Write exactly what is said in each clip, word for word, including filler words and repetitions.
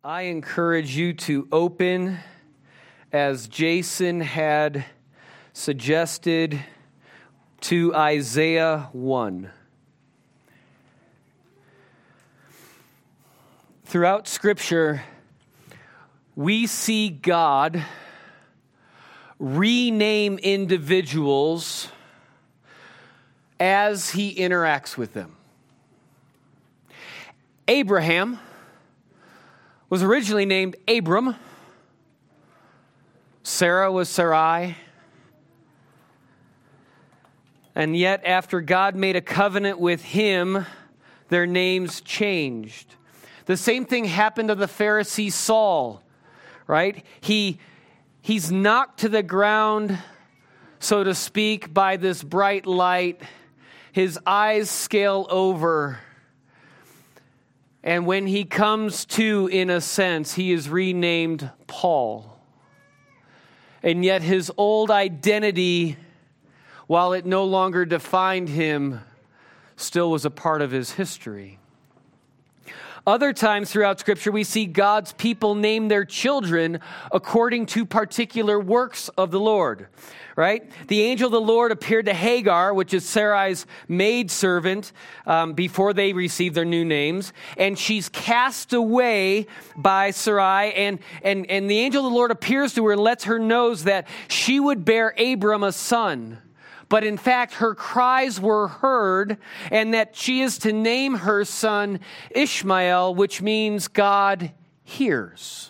I encourage you to open, as Jason had suggested, to Isaiah one. Throughout Scripture, we see God rename individuals as he interacts with them. Abraham was originally named Abram. Sarah was Sarai. And yet, after God made a covenant with him, their names changed. The same thing happened to the Pharisee Saul, right? He, he's knocked to the ground, so to speak, by this bright light. His eyes scale over. And when he comes to, in a sense, he is renamed Paul. And yet his old identity, while it no longer defined him, still was a part of his history. Other times throughout Scripture, we see God's people name their children according to particular works of the Lord, right? The angel of the Lord appeared to Hagar, which is Sarai's maidservant, um, before they received their new names, and she's cast away by Sarai, and, and, and the angel of the Lord appears to her and lets her know that she would bear Abram a son. But in fact, her cries were heard, and that she is to name her son Ishmael, which means God hears.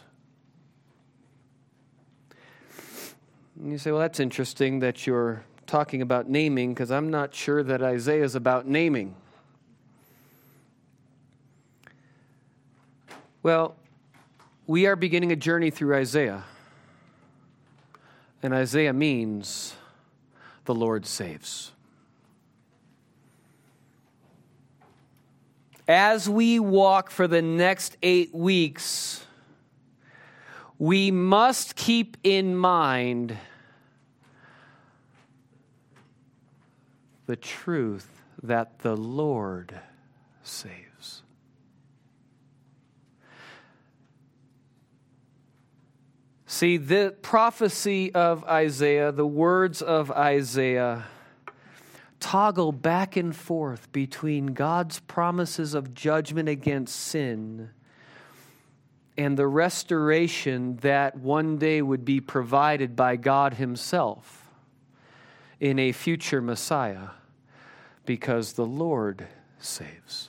And you say, well, that's interesting that you're talking about naming, because I'm not sure that Isaiah is about naming. Well, we are beginning a journey through Isaiah. And Isaiah means the Lord saves. As we walk for the next eight weeks, we must keep in mind the truth that the Lord saves. See, the prophecy of Isaiah, the words of Isaiah, toggle back and forth between God's promises of judgment against sin and the restoration that one day would be provided by God himself in a future Messiah, because the Lord saves.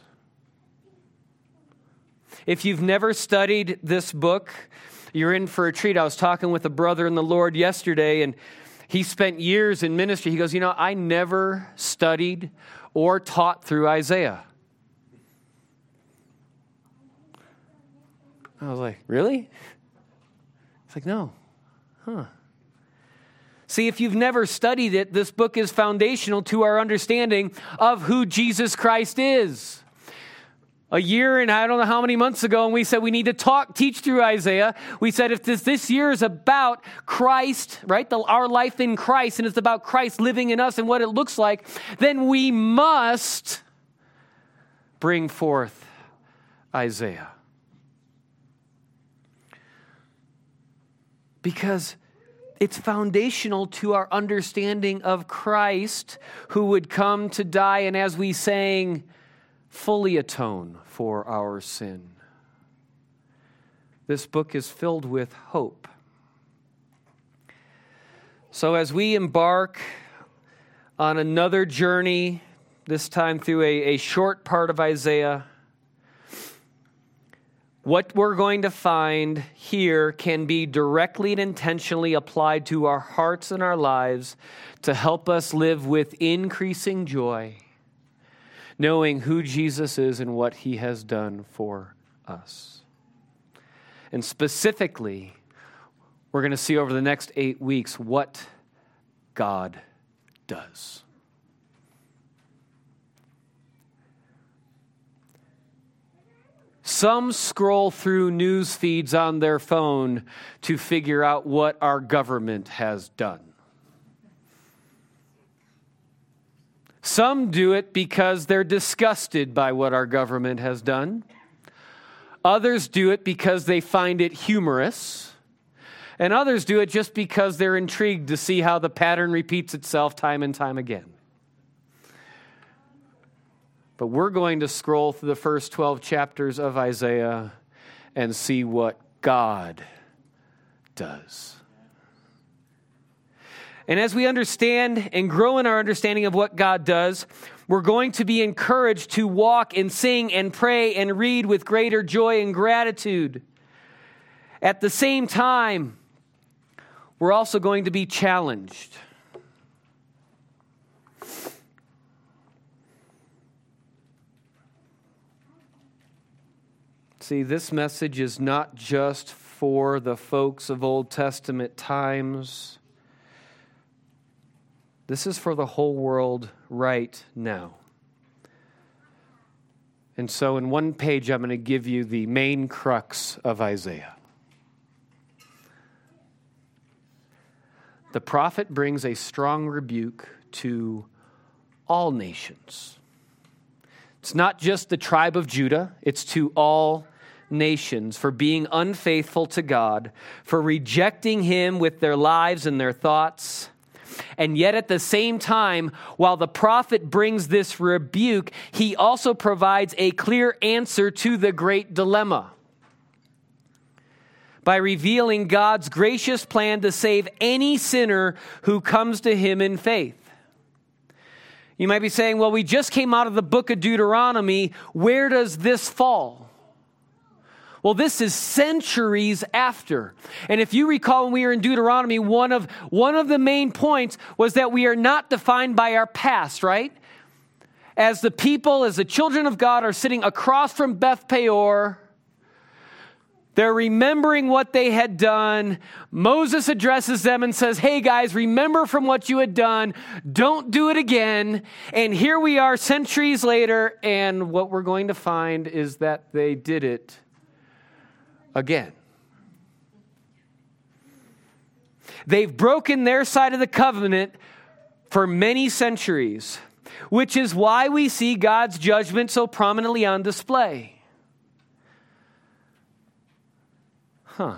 If you've never studied this book, you're in for a treat. I was talking with a brother in the Lord yesterday, and he spent years in ministry. He goes, you know, I never studied or taught through Isaiah. I was like, really? It's like, no. Huh. See, if you've never studied it, this book is foundational to our understanding of who Jesus Christ is. A year and I don't know how many months ago, and we said we need to talk, teach through Isaiah. We said if this, this year is about Christ, right, the, our life in Christ, and it's about Christ living in us and what it looks like, then we must bring forth Isaiah. Because it's foundational to our understanding of Christ, who would come to die, and as we sang, fully atone for our sin. This book is filled with hope. So as we embark on another journey, this time through a, a short part of Isaiah, what we're going to find here can be directly and intentionally applied to our hearts and our lives to help us live with increasing joy, knowing who Jesus is and what he has done for us. And specifically, we're going to see over the next eight weeks what God does. Some scroll through news feeds on their phone to figure out what our government has done. Some do it because they're disgusted by what our government has done. Others do it because they find it humorous. And others do it just because they're intrigued to see how the pattern repeats itself time and time again. But we're going to scroll through the first twelve chapters of Isaiah and see what God does. And as we understand and grow in our understanding of what God does, we're going to be encouraged to walk and sing and pray and read with greater joy and gratitude. At the same time, we're also going to be challenged. See, this message is not just for the folks of Old Testament times. This is for the whole world right now. And so in one page, I'm going to give you the main crux of Isaiah. The prophet brings a strong rebuke to all nations. It's not just the tribe of Judah, it's to all nations for being unfaithful to God, for rejecting Him with their lives and their thoughts. And yet at the same time, while the prophet brings this rebuke, he also provides a clear answer to the great dilemma by revealing God's gracious plan to save any sinner who comes to Him in faith. You might be saying, well, we just came out of the book of Deuteronomy. Where does this fall? Well, this is centuries after. And if you recall when we were in Deuteronomy, one of, one of the main points was that we are not defined by our past, right? As the people, as the children of God are sitting across from Beth Peor, they're remembering what they had done. Moses addresses them and says, hey guys, remember from what you had done. Don't do it again. And here we are centuries later, and what we're going to find is that they did it again. They've broken their side of the covenant for many centuries, which is why we see God's judgment so prominently on display. Huh.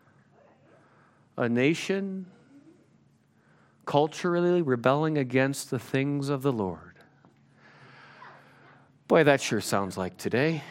A nation culturally rebelling against the things of the Lord. Boy, that sure sounds like today.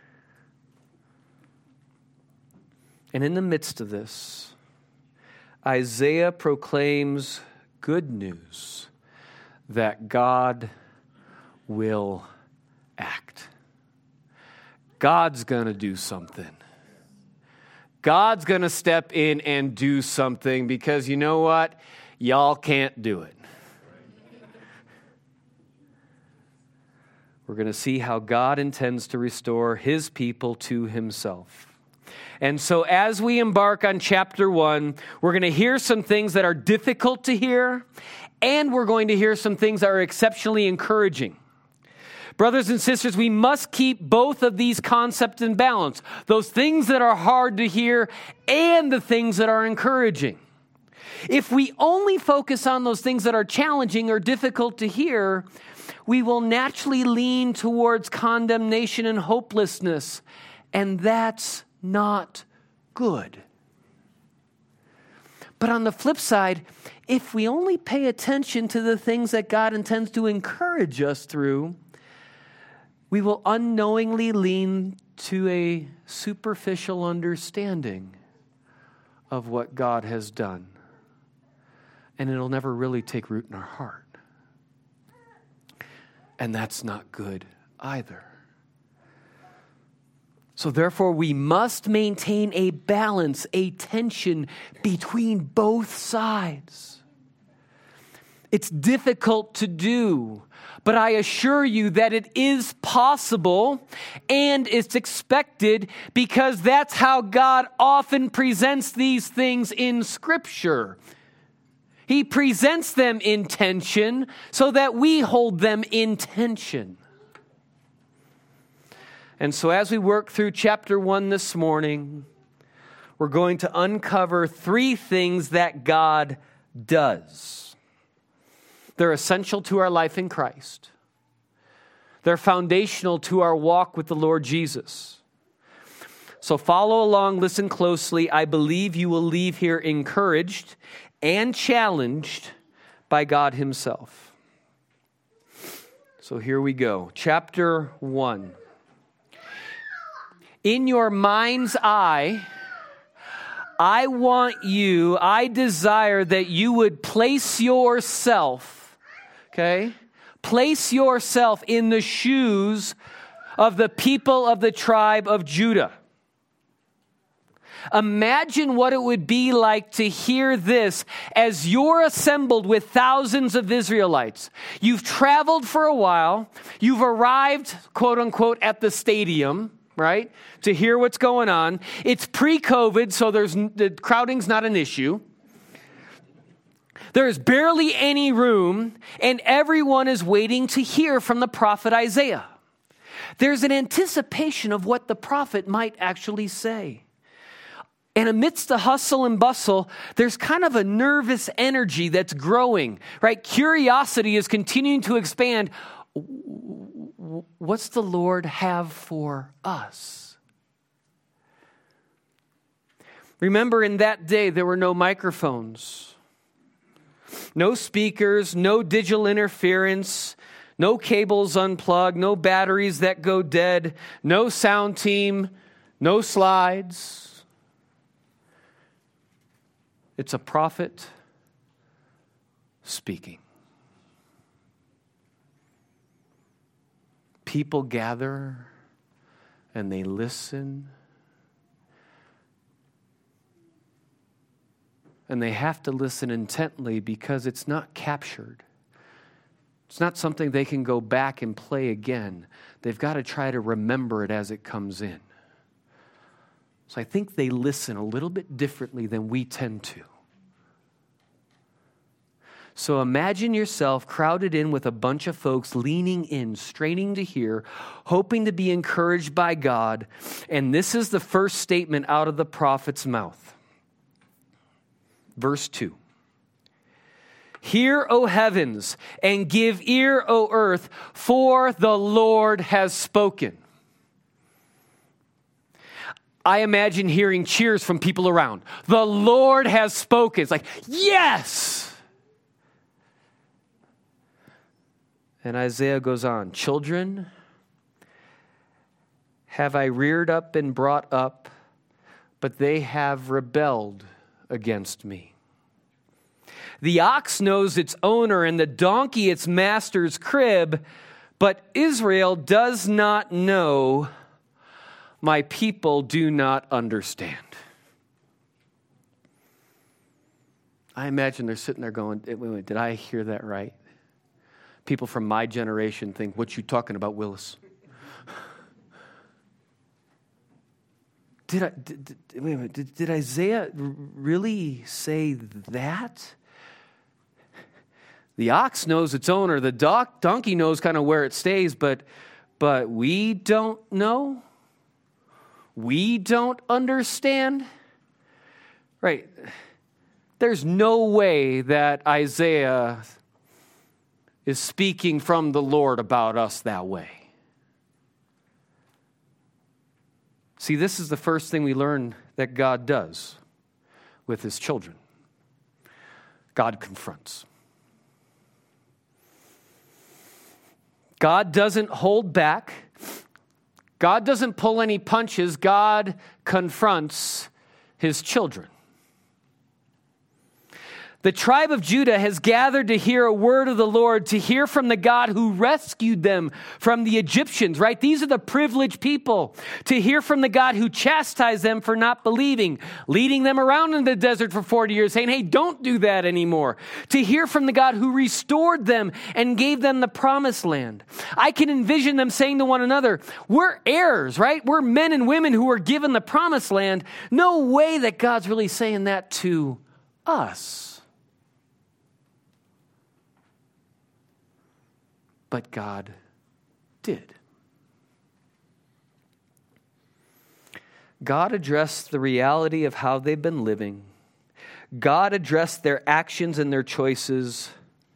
And in the midst of this, Isaiah proclaims good news that God will act. God's going to do something. God's going to step in and do something because you know what? Y'all can't do it. We're going to see how God intends to restore His people to Himself. And so as we embark on chapter one, we're going to hear some things that are difficult to hear, and we're going to hear some things that are exceptionally encouraging. Brothers and sisters, we must keep both of these concepts in balance. Those things that are hard to hear and the things that are encouraging. If we only focus on those things that are challenging or difficult to hear, we will naturally lean towards condemnation and hopelessness. And that's not good. But on the flip side, if we only pay attention to the things that God intends to encourage us through, we will unknowingly lean to a superficial understanding of what God has done. And it'll never really take root in our heart. And that's not good either. So therefore, we must maintain a balance, a tension between both sides. It's difficult to do, but I assure you that it is possible and it's expected because that's how God often presents these things in Scripture. He presents them in tension so that we hold them in tension. And so as we work through chapter one this morning, we're going to uncover three things that God does. They're essential to our life in Christ. They're foundational to our walk with the Lord Jesus. So follow along, listen closely. I believe you will leave here encouraged and challenged by God himself. So here we go. Chapter one. In your mind's eye, I want you, I desire that you would place yourself, okay? Place yourself in the shoes of the people of the tribe of Judah. Imagine what it would be like to hear this as you're assembled with thousands of Israelites. You've traveled for a while. You've arrived, quote unquote, at the stadium, right, to hear what's going on. It's pre-COVID, so there's the crowding's not an issue. There's barely any room, and everyone is waiting to hear from the prophet Isaiah. There's an anticipation of what the prophet might actually say. And amidst the hustle and bustle, there's kind of a nervous energy that's growing, right? Curiosity is continuing to expand. What's the Lord have for us? Remember, in that day, there were no microphones, no speakers, no digital interference, no cables unplugged, no batteries that go dead, no sound team, no slides. It's a prophet speaking. People gather and they listen. And they have to listen intently because it's not captured. It's not something they can go back and play again. They've got to try to remember it as it comes in. So I think they listen a little bit differently than we tend to. So imagine yourself crowded in with a bunch of folks leaning in, straining to hear, hoping to be encouraged by God. And this is the first statement out of the prophet's mouth. Verse two. Hear, O heavens, and give ear, O earth, for the Lord has spoken. I imagine hearing cheers from people around. The Lord has spoken. It's like, yes! And Isaiah goes on, children have I reared up and brought up, but they have rebelled against me. The ox knows its owner and the donkey its master's crib, but Israel does not know. My people do not understand. I imagine they're sitting there going, wait, wait, did I hear that right? People from my generation think, what you talking about, Willis? Did, I, did, did, wait a minute, did, did Isaiah really say that? The ox knows its owner. The doc, donkey knows kind of where it stays, but, but we don't know? We don't understand? Right. There's no way that Isaiah is speaking from the Lord about us that way. See, this is the first thing we learn that God does with his children. God confronts. God doesn't hold back. God doesn't pull any punches. God confronts his children. The tribe of Judah has gathered to hear a word of the Lord, to hear from the God who rescued them from the Egyptians, right? These are the privileged people. To hear from the God who chastised them for not believing, leading them around in the desert for forty years, saying, hey, don't do that anymore. To hear from the God who restored them and gave them the promised land. I can envision them saying to one another, we're heirs, right? We're men and women who were given the promised land. No way that God's really saying that to us. But God did. God addressed the reality of how they've been living. God addressed their actions and their choices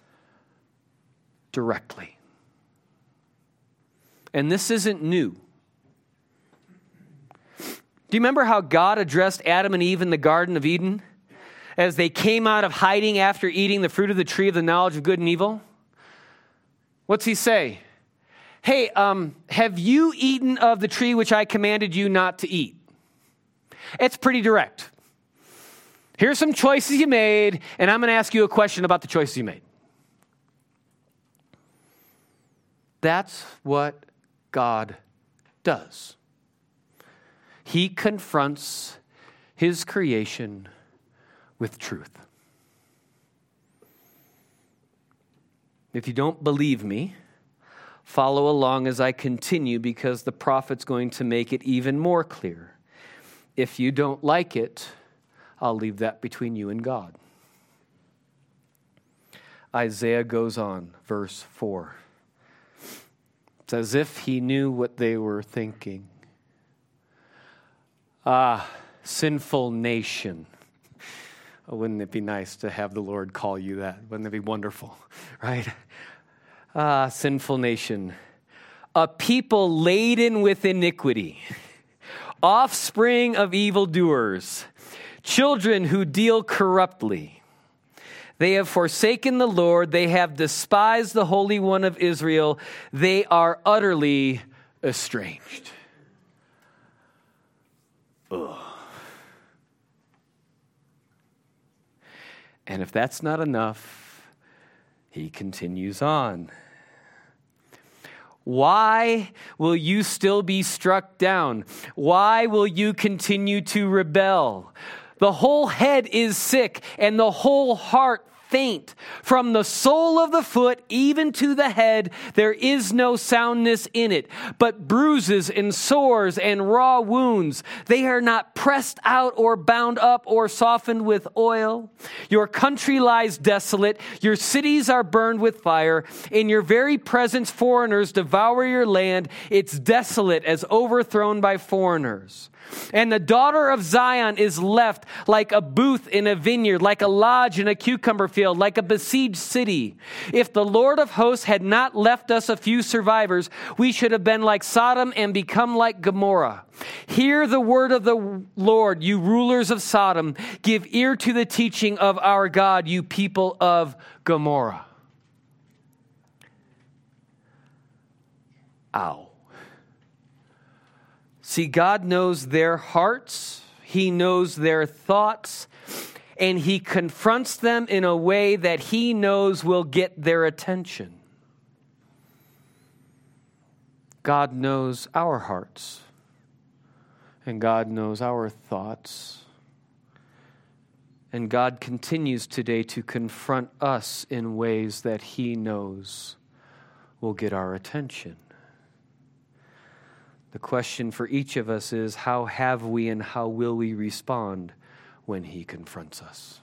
directly. And this isn't new. Do you remember how God addressed Adam and Eve in the Garden of Eden as they came out of hiding after eating the fruit of the tree of the knowledge of good and evil? What's he say? Hey, um, have you eaten of the tree which I commanded you not to eat? It's pretty direct. Here's some choices you made, and I'm going to ask you a question about the choices you made. That's what God does. He confronts his creation with truth. If you don't believe me, follow along as I continue, because the prophet's going to make it even more clear. If you don't like it, I'll leave that between you and God. Isaiah goes on, verse four. It's as if he knew what they were thinking. Ah, sinful nation. Oh, wouldn't it be nice to have the Lord call you that? Wouldn't it be wonderful, right? Ah, sinful nation. A people laden with iniquity, offspring of evildoers, children who deal corruptly. They have forsaken the Lord. They have despised the Holy One of Israel. They are utterly estranged. Ugh. And if that's not enough, he continues on. Why will you still be struck down? Why will you continue to rebel? The whole head is sick, and the whole heart faint. From the sole of the foot even to the head, there is no soundness in it, but bruises and sores and raw wounds. They are not pressed out or bound up or softened with oil. Your country lies desolate. Your cities are burned with fire. In your very presence, foreigners devour your land. It's desolate as overthrown by foreigners. And the daughter of Zion is left like a booth in a vineyard, like a lodge in a cucumber field, like a besieged city. If the Lord of hosts had not left us a few survivors, we should have been like Sodom and become like Gomorrah. Hear the word of the Lord, you rulers of Sodom. Give ear to the teaching of our God, you people of Gomorrah. Ow. See, God knows their hearts, he knows their thoughts, and he confronts them in a way that he knows will get their attention. God knows our hearts, and God knows our thoughts. And God continues today to confront us in ways that he knows will get our attention. The question for each of us is, how have we and how will we respond when he confronts us?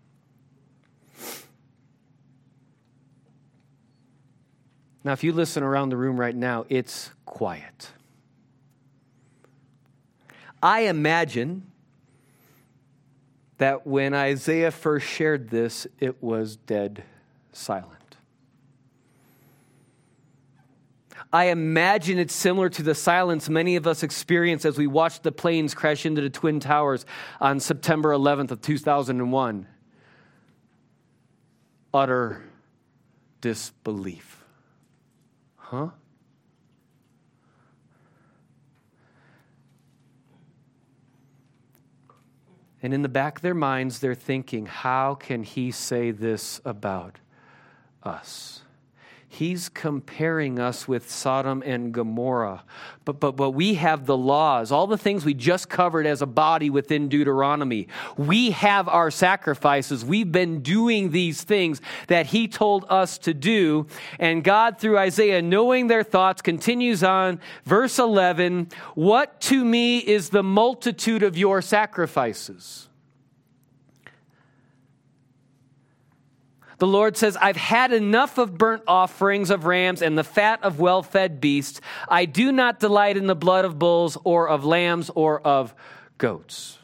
Now, if you listen around the room right now, it's quiet. I imagine that when Isaiah first shared this, it was dead silent. I imagine it's similar to the silence many of us experience as we watched the planes crash into the Twin Towers on September eleventh of two thousand one. Utter disbelief. Huh? And in the back of their minds, they're thinking, how can he say this about us? He's comparing us with Sodom and Gomorrah. But, but, but we have the laws, all the things we just covered as a body within Deuteronomy. We have our sacrifices. We've been doing these things that he told us to do. And God, through Isaiah, knowing their thoughts, continues on. Verse eleven, what to me is the multitude of your sacrifices? The Lord says, I've had enough of burnt offerings of rams and the fat of well-fed beasts. I do not delight in the blood of bulls or of lambs or of goats.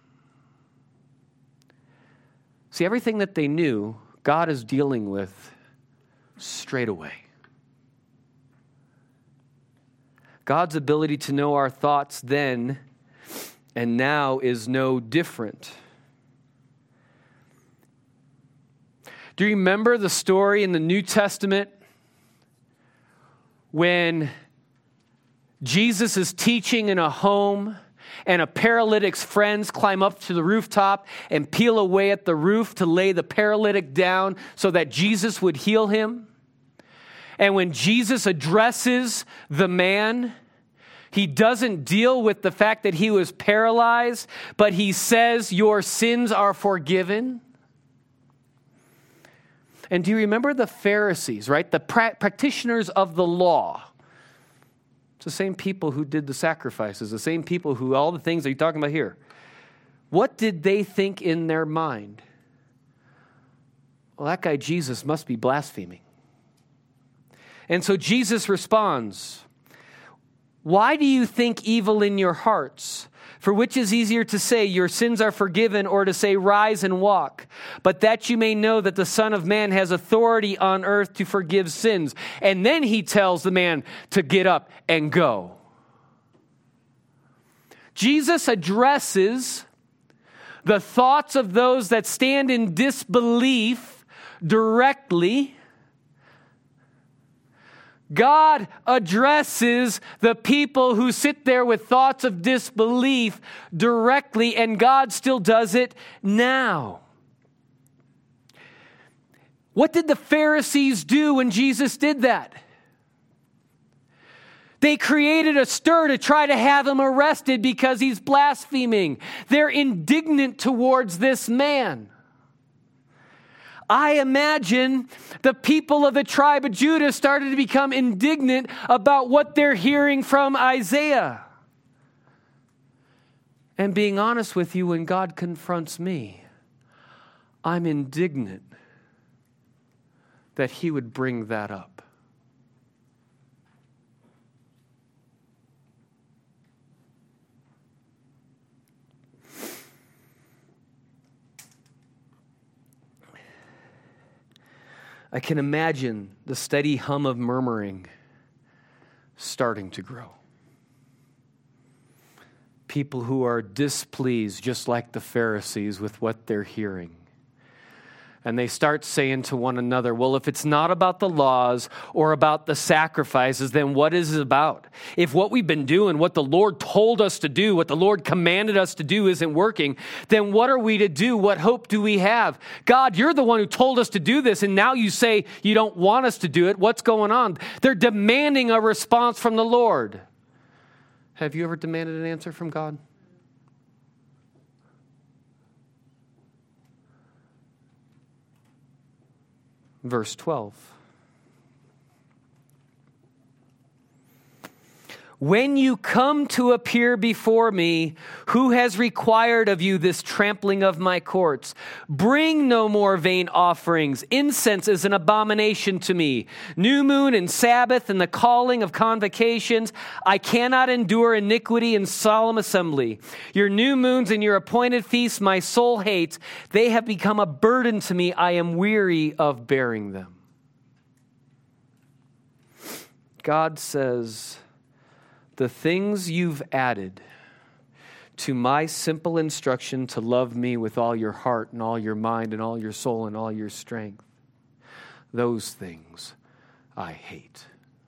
See, everything that they knew, God is dealing with straight away. God's ability to know our thoughts then and now is no different. Do you remember the story in the New Testament when Jesus is teaching in a home and a paralytic's friends climb up to the rooftop and peel away at the roof to lay the paralytic down so that Jesus would heal him? And when Jesus addresses the man, he doesn't deal with the fact that he was paralyzed, but he says, "Your sins are forgiven." And do you remember the Pharisees, right? The pra- practitioners of the law. It's the same people who did the sacrifices, the same people who, all the things that you're talking about here. What did they think in their mind? Well, that guy Jesus must be blaspheming. And so Jesus responds, "Why do you think evil in your hearts? For which is easier to say, 'Your sins are forgiven,' or to say, 'Rise and walk'? But that you may know that the Son of Man has authority on earth to forgive sins." And then he tells the man to get up and go. Jesus addresses the thoughts of those that stand in disbelief directly. God addresses the people who sit there with thoughts of disbelief directly, and God still does it now. What did the Pharisees do when Jesus did that? They created a stir to try to have him arrested because he's blaspheming. They're indignant towards this man. I imagine the people of the tribe of Judah started to become indignant about what they're hearing from Isaiah. And being honest with you, when God confronts me, I'm indignant that he would bring that up. I can imagine the steady hum of murmuring starting to grow. People who are displeased, just like the Pharisees, with what they're hearing. And they start saying to one another, well, if it's not about the laws or about the sacrifices, then what is it about? If what we've been doing, what the Lord told us to do, what the Lord commanded us to do isn't working, then what are we to do? What hope do we have? God, you're the one who told us to do this, and now you say you don't want us to do it. What's going on? They're demanding a response from the Lord. Have you ever demanded an answer from God? Verse twelve. When you come to appear before me, who has required of you this trampling of my courts? Bring no more vain offerings. Incense is an abomination to me. New moon and Sabbath and the calling of convocations. I cannot endure iniquity and solemn assembly. Your new moons and your appointed feasts my soul hates. They have become a burden to me. I am weary of bearing them. God says, the things you've added to my simple instruction to love me with all your heart and all your mind and all your soul and all your strength, those things I hate.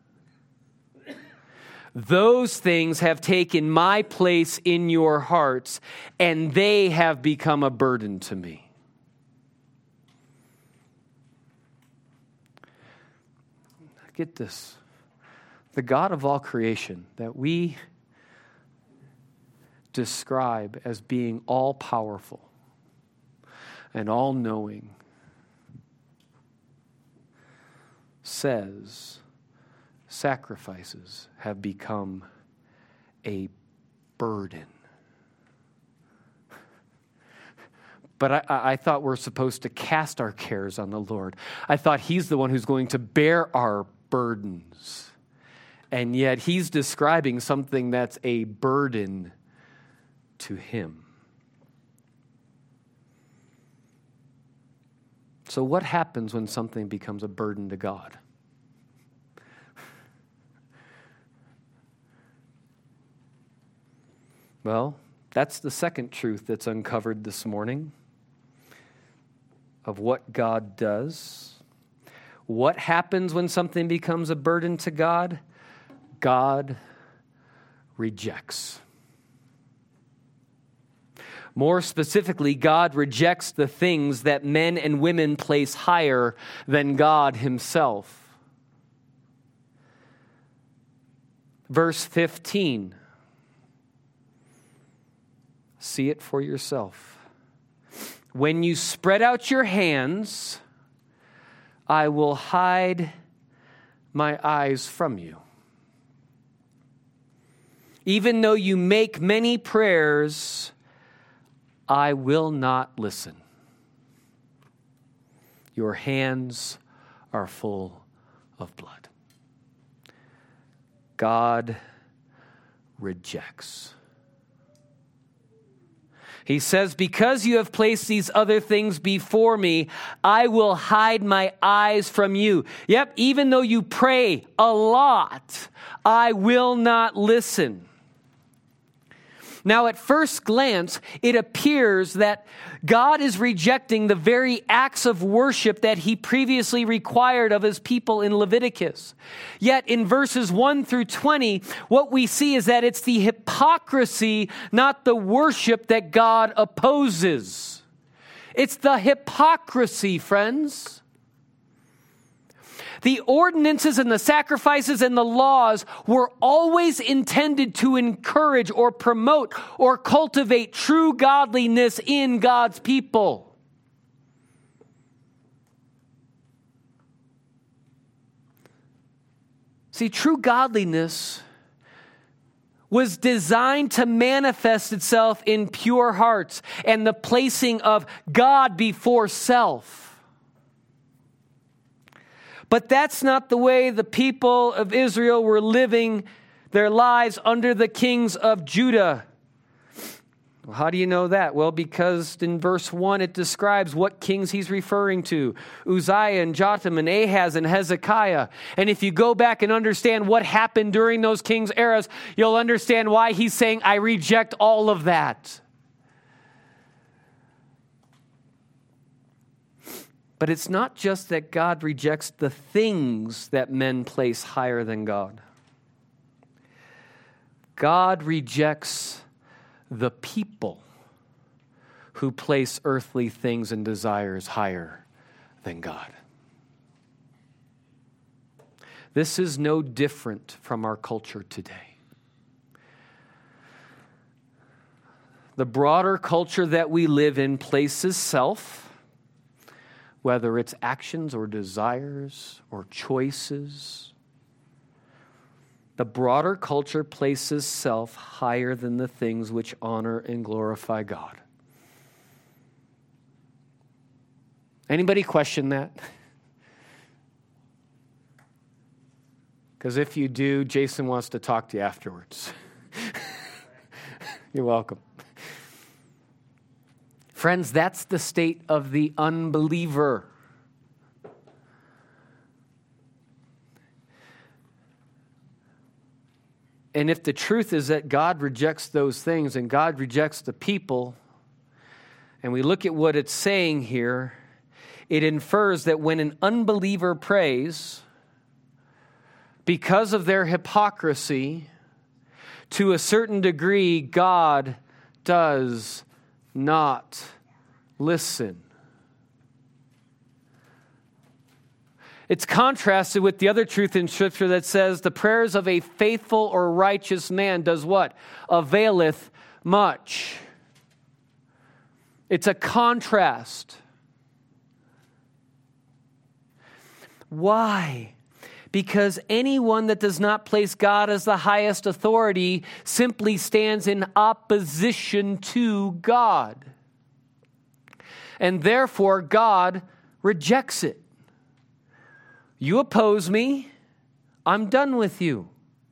Those things have taken my place in your hearts, and they have become a burden to me. Get this. The God of all creation that we describe as being all-powerful and all-knowing says sacrifices have become a burden. But I, I thought we're supposed to cast our cares on the Lord. I thought he's the one who's going to bear our burdens. And yet he's describing something that's a burden to him. So what happens when something becomes a burden to God? Well, That's the second truth that's uncovered this morning of what God does. What happens when something becomes a burden to God? God rejects. More specifically, God rejects the things that men and women place higher than God himself. Verse fifteen. See it for yourself. When you spread out your hands, I will hide my eyes from you. Even though you make many prayers, I will not listen. Your hands are full of blood. God rejects. He says, because you have placed these other things before me, I will hide my eyes from you. Yep, even though you pray a lot, I will not listen. Now, at first glance, it appears that God is rejecting the very acts of worship that he previously required of his people in Leviticus. Yet in verses one through twenty, what we see is that it's the hypocrisy, not the worship, that God opposes. It's the hypocrisy, friends. The ordinances and the sacrifices and the laws were always intended to encourage or promote or cultivate true godliness in God's people. See, true godliness was designed to manifest itself in pure hearts and the placing of God before self. But that's not the way the people of Israel were living their lives under the kings of Judah. Well, how do you know that? Well, because in verse one it describes what kings he's referring to. Uzziah and Jotham and Ahaz and Hezekiah. And if you go back and understand what happened during those kings' eras, you'll understand why he's saying, I reject all of that. But it's not just that God rejects the things that men place higher than God. God rejects the people who place earthly things and desires higher than God. This is no different from our culture today. The broader culture that we live in places self, whether it's actions or desires or choices. The broader culture places self higher than the things which honor and glorify God. Anybody question that? Because if you do, Jason wants to talk to you afterwards. You're welcome. Friends, that's the state of the unbeliever. And if the truth is that God rejects those things and God rejects the people, and we look at what it's saying here, it infers that when an unbeliever prays, because of their hypocrisy, to a certain degree, God does not listen. It's contrasted with the other truth in Scripture that says the prayers of a faithful or righteous man does what? Availeth much. It's a contrast. Why? Because anyone that does not place God as the highest authority simply stands in opposition to God. And therefore, God rejects it. You oppose me, I'm done with you.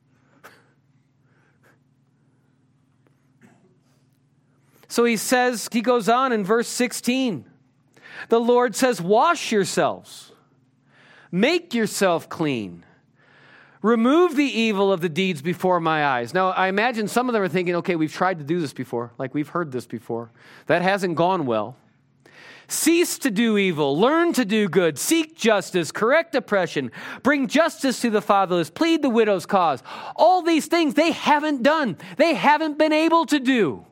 So he says, he goes on in verse sixteen. The Lord says, wash yourselves, make yourself clean, Remove the evil of the deeds before my eyes. Now, I imagine some of them are thinking, okay, we've tried to do this before. Like, we've heard this before. That hasn't gone well. Cease to do evil. Learn to do good. Seek justice. Correct oppression. Bring justice to the fatherless. Plead the widow's cause. All these things they haven't done. They haven't been able to do.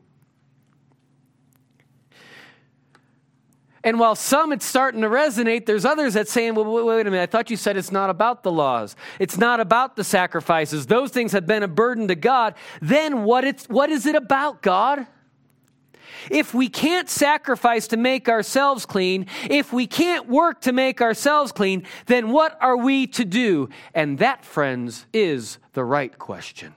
And while some it's starting to resonate, there's others that saying, well, wait, wait a minute, I thought you said it's not about the laws. It's not about the sacrifices. Those things have been a burden to God. Then what, it's, what is it about, God? If we can't sacrifice to make ourselves clean, if we can't work to make ourselves clean, then what are we to do? And that, friends, is the right question.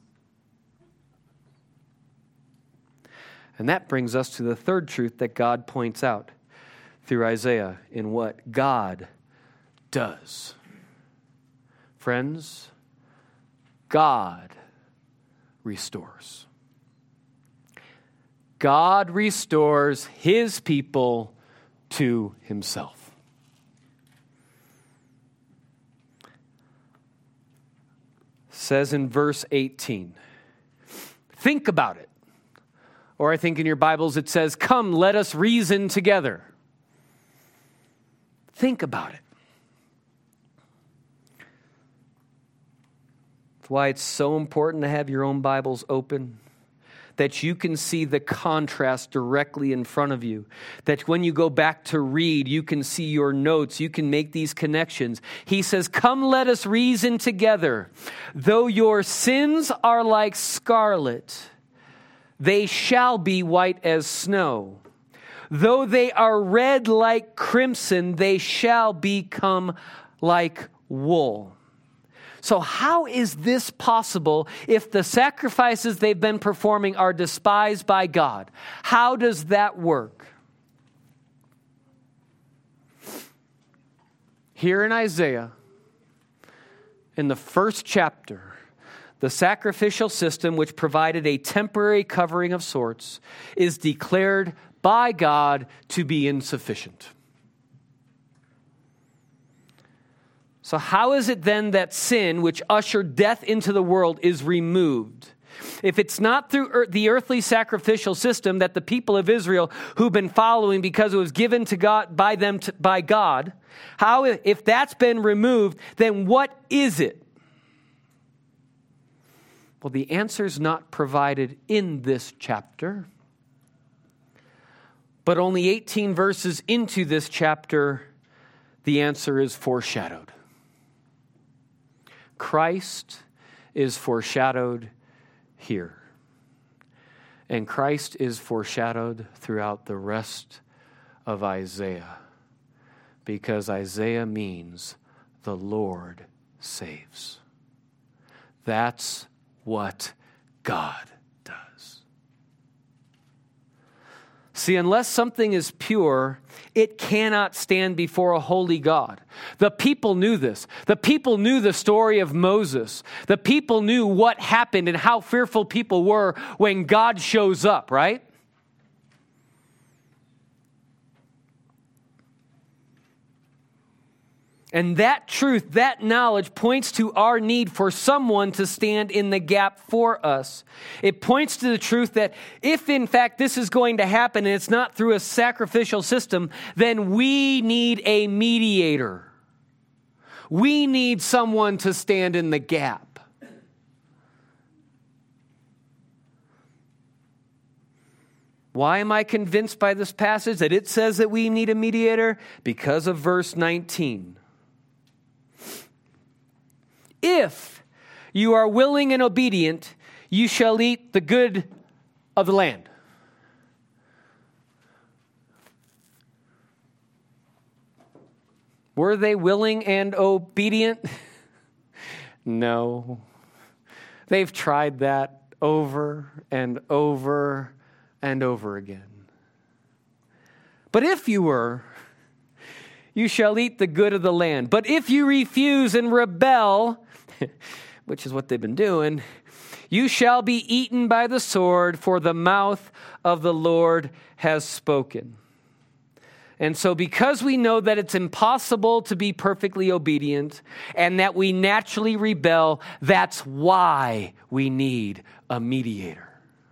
And that brings us to the third truth that God points out through Isaiah in what God does. Friends, God restores. God restores his people to himself. Says in verse eighteen, think about it. Or I think in your Bibles it says, come, let us reason together. Think about it. That's why it's so important to have your own Bibles open, that you can see the contrast directly in front of you, that when you go back to read, you can see your notes, you can make these connections. He says, come, let us reason together. Though your sins are like scarlet, they shall be white as snow. Though they are red like crimson, they shall become like wool. So how is this possible if the sacrifices they've been performing are despised by God? How does that work? Here in Isaiah, in the first chapter, the sacrificial system, which provided a temporary covering of sorts, is declared by God to be insufficient. So how is it then that sin, which ushered death into the world, is removed? If it's not through the earthly sacrificial system that the people of Israel who've been following because it was given to God by them to, by God, how if that's been removed, then what is it? Well, the answer is not provided in this chapter. But only eighteen verses into this chapter, the answer is foreshadowed. Christ is foreshadowed here. And Christ is foreshadowed throughout the rest of Isaiah. Because Isaiah means the Lord saves. That's what God does. See, unless something is pure, it cannot stand before a holy God. The people knew this. The people knew the story of Moses. The people knew what happened and how fearful people were when God shows up, right? And that truth, that knowledge points to our need for someone to stand in the gap for us. It points to the truth that if in fact this is going to happen and it's not through a sacrificial system, then we need a mediator. We need someone to stand in the gap. Why am I convinced by this passage that it says that we need a mediator? Because of verse nineteen. If you are willing and obedient, you shall eat the good of the land. Were they willing and obedient? No. They've tried that over and over and over again. But if you were, you shall eat the good of the land. But if you refuse and rebel, which is what they've been doing, you shall be eaten by the sword, for the mouth of the Lord has spoken. And so because we know that it's impossible to be perfectly obedient and that we naturally rebel, that's why we need a mediator.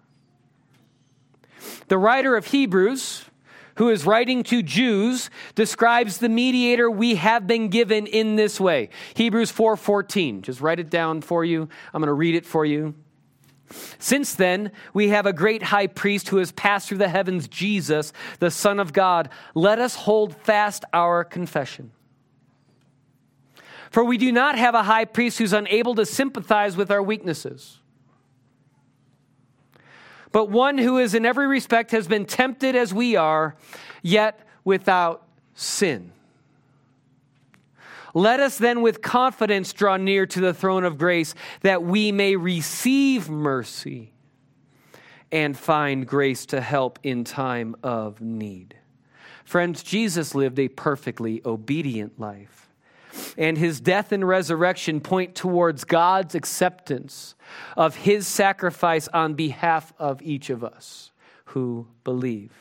The writer of Hebrews, who is writing to Jews, describes the mediator we have been given in this way. Hebrews four fourteen. Just write it down for you. I'm going to read it for you. Since then, we have a great high priest who has passed through the heavens, Jesus, the Son of God. Let us hold fast our confession. For we do not have a high priest who's unable to sympathize with our weaknesses, but one who is in every respect has been tempted as we are, yet without sin. Let us then with confidence draw near to the throne of grace, that we may receive mercy and find grace to help in time of need. Friends, Jesus lived a perfectly obedient life, and his death and resurrection point towards God's acceptance of his sacrifice on behalf of each of us who believe.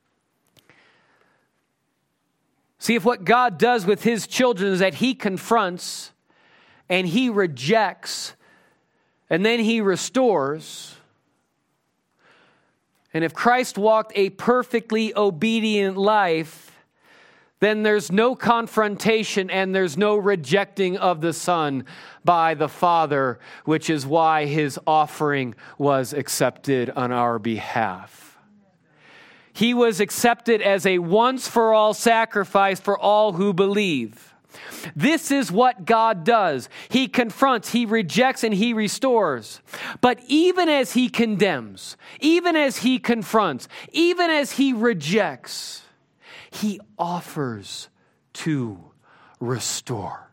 See, if what God does with his children is that he confronts and he rejects and then he restores, and if Christ walked a perfectly obedient life, then there's no confrontation and there's no rejecting of the Son by the Father, which is why his offering was accepted on our behalf. He was accepted as a once-for-all sacrifice for all who believe. This is what God does. He confronts, he rejects, and he restores. But even as he condemns, even as he confronts, even as he rejects, he offers to restore.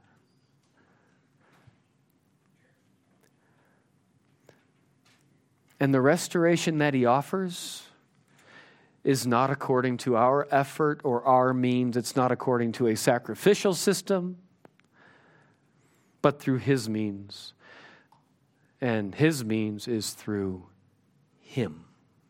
And the restoration that he offers is not according to our effort or our means. It's not according to a sacrificial system, but through his means. And his means is through him.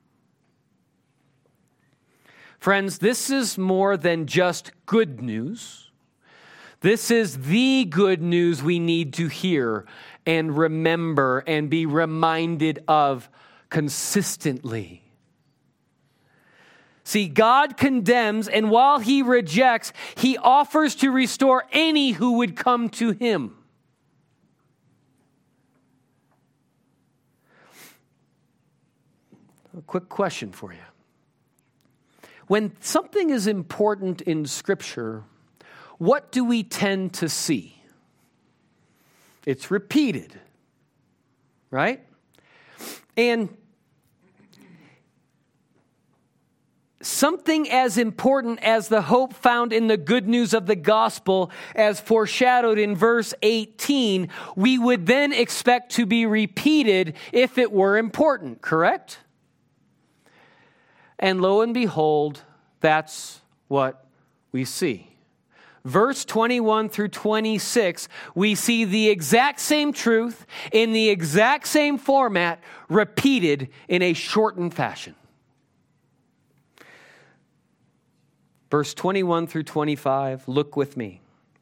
Friends, this is more than just good news. This is the good news we need to hear and remember and be reminded of consistently. See, God condemns, and while he rejects, he offers to restore any who would come to him. A quick question for you. When something is important in Scripture, what do we tend to see? It's repeated, right? And something as important as the hope found in the good news of the gospel, as foreshadowed in verse eighteen, we would then expect to be repeated if it were important, correct? And lo and behold, that's what we see. Verse twenty-one through twenty-six, we see the exact same truth in the exact same format repeated in a shortened fashion. Verse twenty-one through twenty-five, look with me.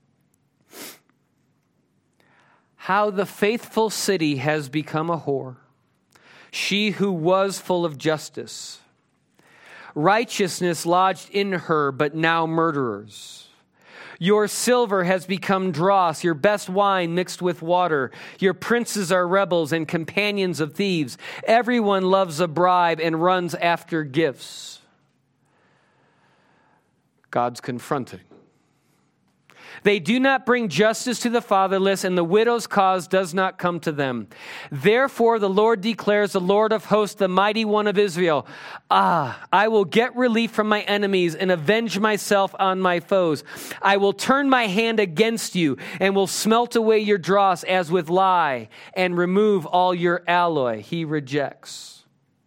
How the faithful city has become a whore, she who was full of justice. Righteousness lodged in her, but now murderers. Your silver has become dross, your best wine mixed with water. Your princes are rebels and companions of thieves. Everyone loves a bribe and runs after gifts. God's confronting. They do not bring justice to the fatherless, and the widow's cause does not come to them. Therefore, the Lord declares, the Lord of hosts, the mighty one of Israel, ah, I will get relief from my enemies and avenge myself on my foes. I will turn my hand against you and will smelt away your dross as with lye and remove all your alloy. He rejects.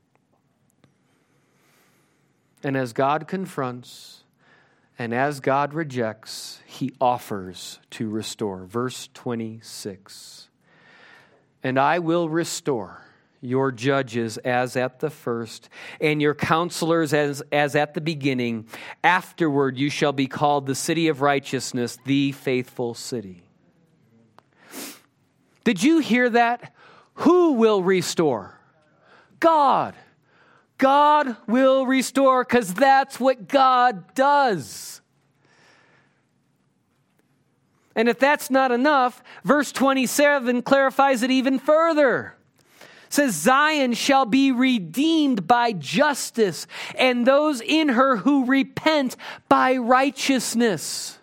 And as God confronts, and as God rejects, he offers to restore. Verse twenty-six. And I will restore your judges as at the first, and your counselors as, as at the beginning. Afterward you shall be called the city of righteousness, the faithful city. Did you hear that? Who will restore? God. God will restore, because that's what God does. And if that's not enough, verse twenty-seven clarifies it even further. It says, Zion shall be redeemed by justice, and those in her who repent by righteousness.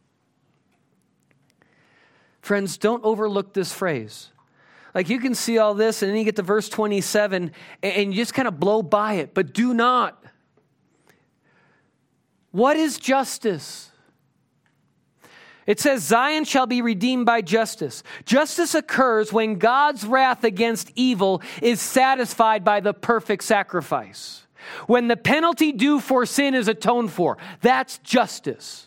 Friends, don't overlook this phrase. Like, you can see all this, and then you get to verse twenty-seven, and you just kind of blow by it, but do not. What is justice? It says, Zion shall be redeemed by justice. Justice occurs when God's wrath against evil is satisfied by the perfect sacrifice. When the penalty due for sin is atoned for. That's justice.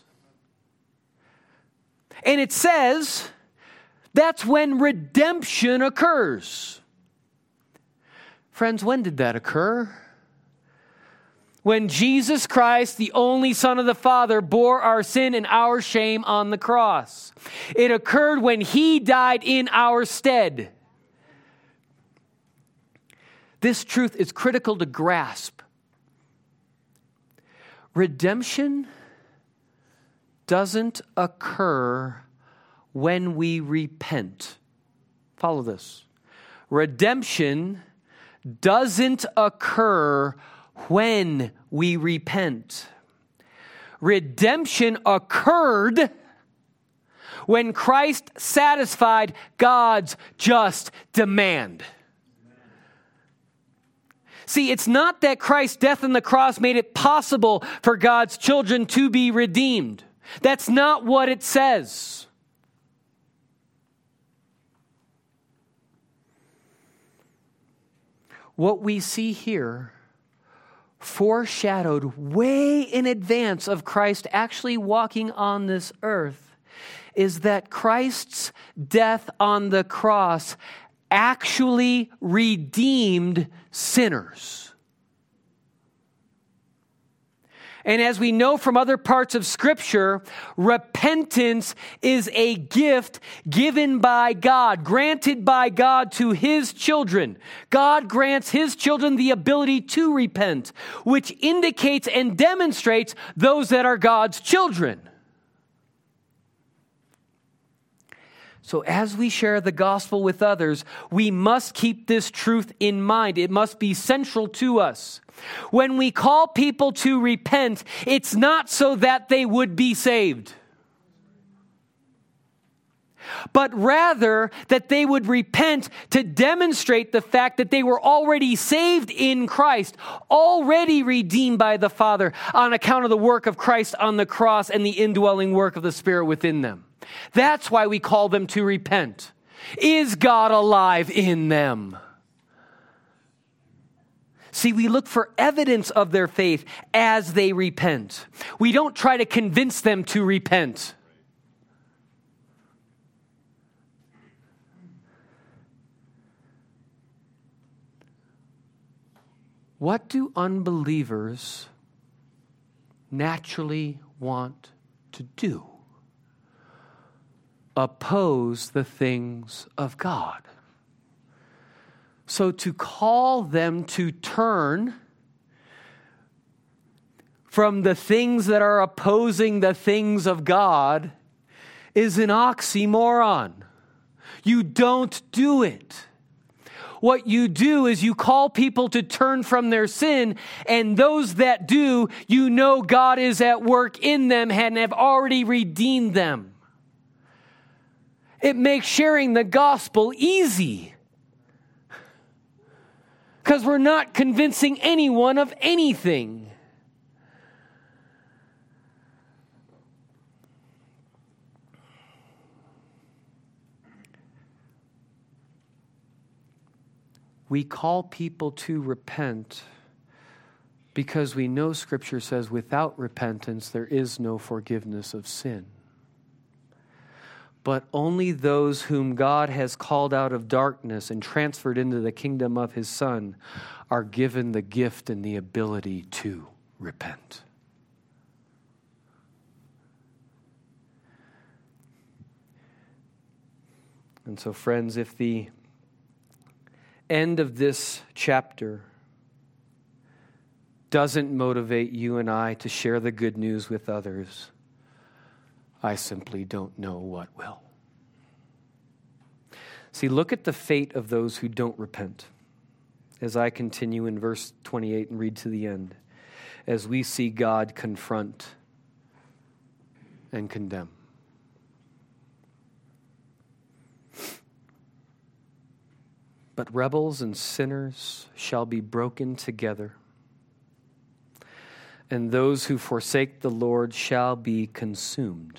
And it says, that's when redemption occurs. Friends, when did that occur? When Jesus Christ, the only Son of the Father, bore our sin and our shame on the cross. It occurred when He died in our stead. This truth is critical to grasp. Redemption doesn't occur when we repent. Follow this. Redemption doesn't occur when we repent. Redemption occurred when Christ satisfied God's just demand. See, it's not that Christ's death on the cross made it possible for God's children to be redeemed. That's not what it says. What we see here, foreshadowed way in advance of Christ actually walking on this earth, is that Christ's death on the cross actually redeemed sinners. And as we know from other parts of Scripture, repentance is a gift given by God, granted by God to His children. God grants His children the ability to repent, which indicates and demonstrates those that are God's children. So as we share the gospel with others, we must keep this truth in mind. It must be central to us. When we call people to repent, it's not so that they would be saved, but rather that they would repent to demonstrate the fact that they were already saved in Christ, already redeemed by the Father on account of the work of Christ on the cross and the indwelling work of the Spirit within them. That's why we call them to repent. Is God alive in them? See, we look for evidence of their faith as they repent. We don't try to convince them to repent. What do unbelievers naturally want to do? Oppose the things of God. So to call them to turn from the things that are opposing the things of God is an oxymoron. You don't do it. What you do is you call people to turn from their sin, and those that do, you know God is at work in them and have already redeemed them. It makes sharing the gospel easy, because we're not convincing anyone of anything. We call people to repent because we know Scripture says without repentance there is no forgiveness of sin. but only those whom God has called out of darkness and transferred into the kingdom of his Son are given the gift and the ability to repent. And so, friends, if the end of this chapter doesn't motivate you and I to share the good news with others, I simply don't know what will. See, look at the fate of those who don't repent. As I continue in verse twenty-eight and read to the end, as we see God confront and condemn. But rebels and sinners shall be broken together, and those who forsake the Lord shall be consumed.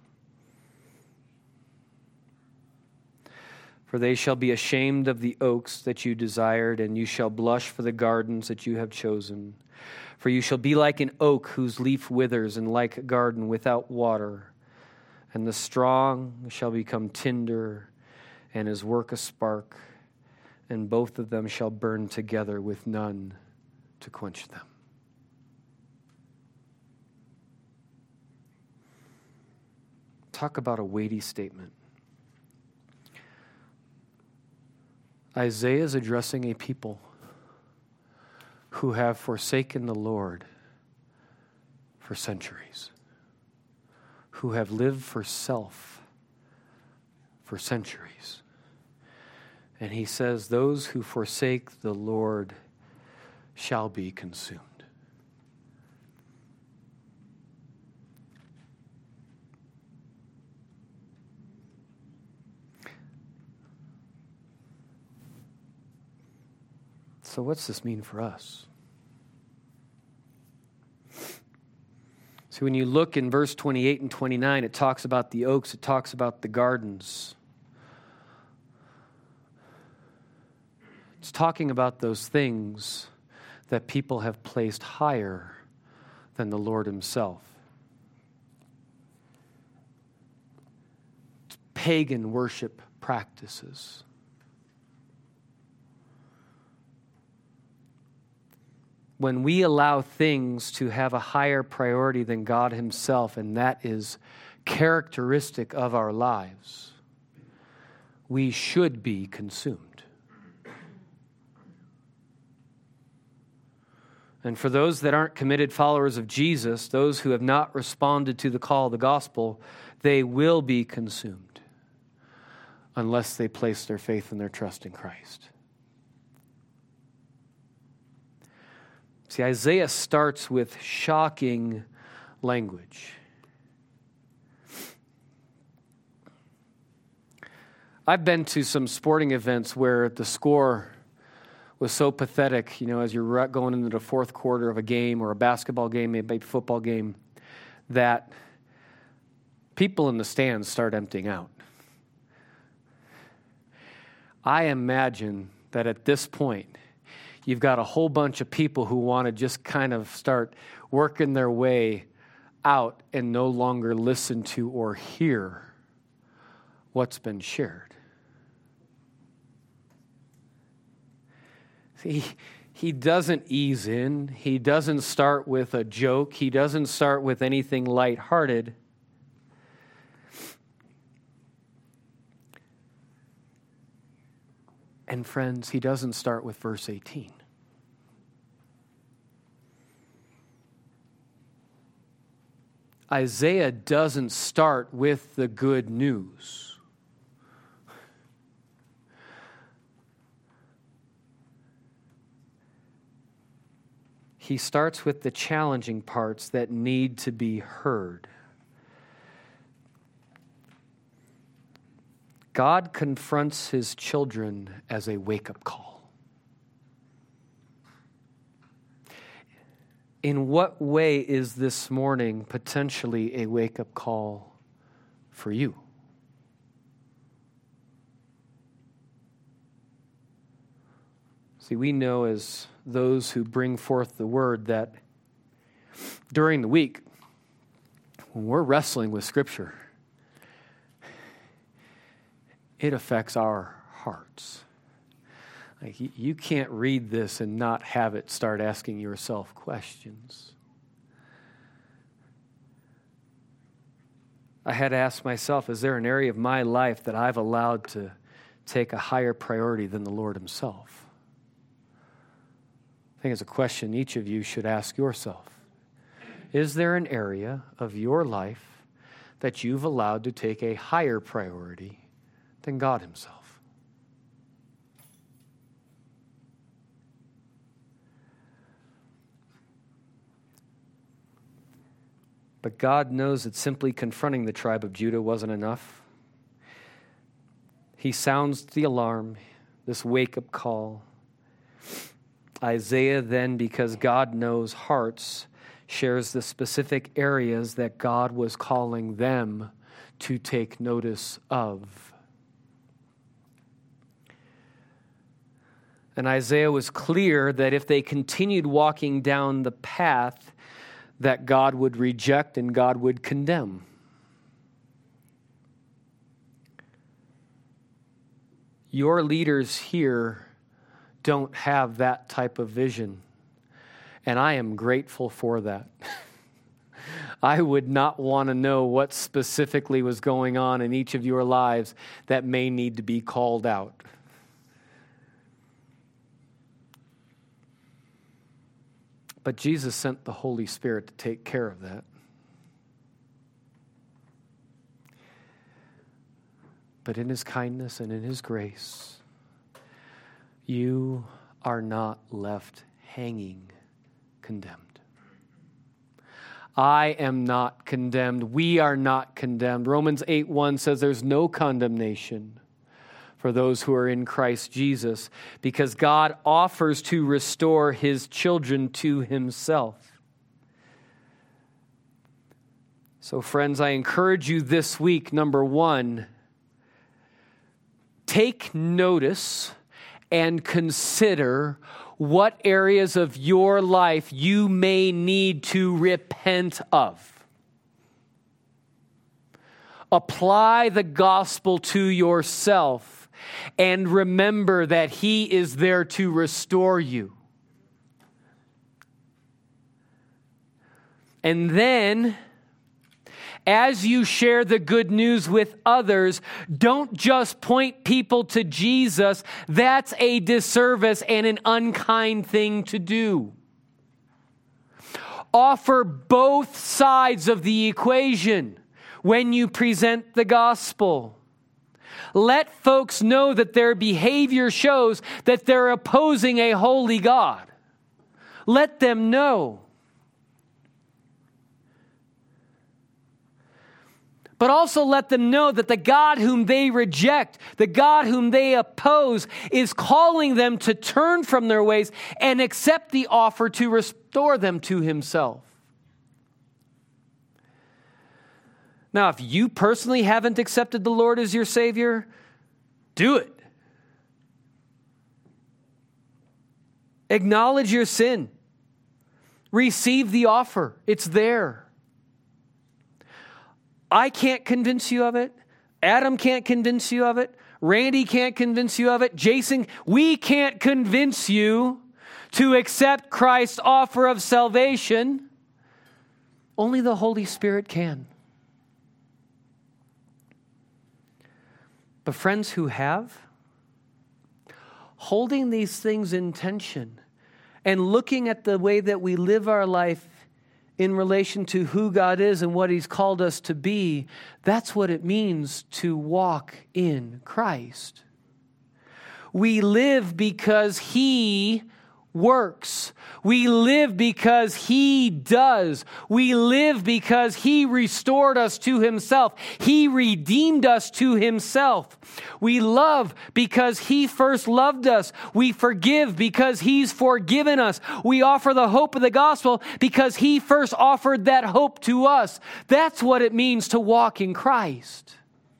For they shall be ashamed of the oaks that you desired, and you shall blush for the gardens that you have chosen. For you shall be like an oak whose leaf withers, and like a garden without water. And the strong shall become tinder, and his work a spark, and both of them shall burn together with none to quench them. Talk about a weighty statement. Isaiah is addressing a people who have forsaken the Lord for centuries, who have lived for self for centuries. And he says, those who forsake the Lord shall be consumed. So what's this mean for us? So when you look in verse twenty-eight and twenty-nine, it talks about the oaks, it talks about the gardens. It's talking about those things that people have placed higher than the Lord himself. It's pagan worship practices. When we allow things to have a higher priority than God himself, and that is characteristic of our lives, we should be consumed. And for those that aren't committed followers of Jesus, those who have not responded to the call of the gospel, they will be consumed unless they place their faith and their trust in Christ. See, Isaiah starts with shocking language. I've been to some sporting events where the score was so pathetic, you know, as you're going into the fourth quarter of a game or a basketball game, maybe a football game, that people in the stands start emptying out. I imagine that at this point, you've got a whole bunch of people who want to just kind of start working their way out and no longer listen to or hear what's been shared. See, he doesn't ease in. He doesn't start with a joke. He doesn't start with anything lighthearted. And friends, he doesn't start with verse eighteen. Isaiah doesn't start with the good news. He starts with the challenging parts that need to be heard. God confronts his children as a wake-up call. In what way is this morning potentially a wake-up call for you? See, we know as those who bring forth the word that during the week, when we're wrestling with Scripture, it affects our hearts. Like, you can't read this and not have it start asking yourself questions. I had to ask myself, is there an area of my life that I've allowed to take a higher priority than the Lord himself? I think it's a question each of you should ask yourself. Is there an area of your life that you've allowed to take a higher priority than God himself? But God knows that simply confronting the tribe of Judah wasn't enough. He sounds the alarm, this wake-up call. Isaiah then, because God knows hearts, shares the specific areas that God was calling them to take notice of. And Isaiah was clear that if they continued walking down the path, that God would reject and God would condemn. Your leaders here don't have that type of vision, and I am grateful for that. I would not want to know what specifically was going on in each of your lives that may need to be called out. But Jesus sent the Holy Spirit to take care of that. But in his kindness and in his grace, you are not left hanging condemned. I am not condemned. We are not condemned. Romans eight one says there's no condemnation for those who are in Christ Jesus, because God offers to restore his children to himself. So friends, I encourage you this week, number one, take notice and consider what areas of your life you may need to repent of. Apply the gospel to yourself. And remember that he is there to restore you. And then, as you share the good news with others, don't just point people to Jesus. That's a disservice and an unkind thing to do. Offer both sides of the equation when you present the gospel. Let folks know that their behavior shows that they're opposing a holy God. Let them know. But also let them know that the God whom they reject, the God whom they oppose, is calling them to turn from their ways and accept the offer to restore them to himself. Now, if you personally haven't accepted the Lord as your Savior, do it. Acknowledge your sin. Receive the offer. It's there. I can't convince you of it. Adam can't convince you of it. Randy can't convince you of it. Jason, we can't convince you to accept Christ's offer of salvation. Only the Holy Spirit can. But friends who have, holding these things in tension and looking at the way that we live our life in relation to who God is and what he's called us to be, that's what it means to walk in Christ. We live because he works. We live because he does. We live because he restored us to himself. He redeemed us to himself. We love because he first loved us. We forgive because he's forgiven us. We offer the hope of the gospel because he first offered that hope to us. That's what it means to walk in Christ.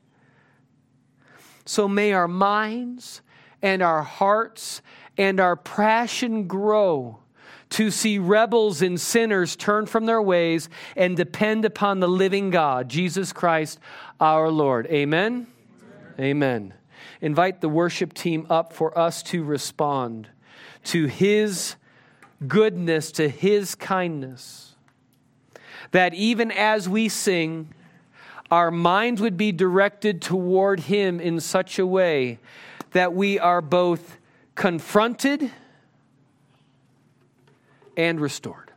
So may our minds and our hearts and our passion grow to see rebels and sinners turn from their ways and depend upon the living God, Jesus Christ, our Lord. Amen? Amen. Amen. invite the worship team up for us to respond to His goodness, to His kindness. That even as we sing, our minds would be directed toward Him in such a way that we are both confronted and restored.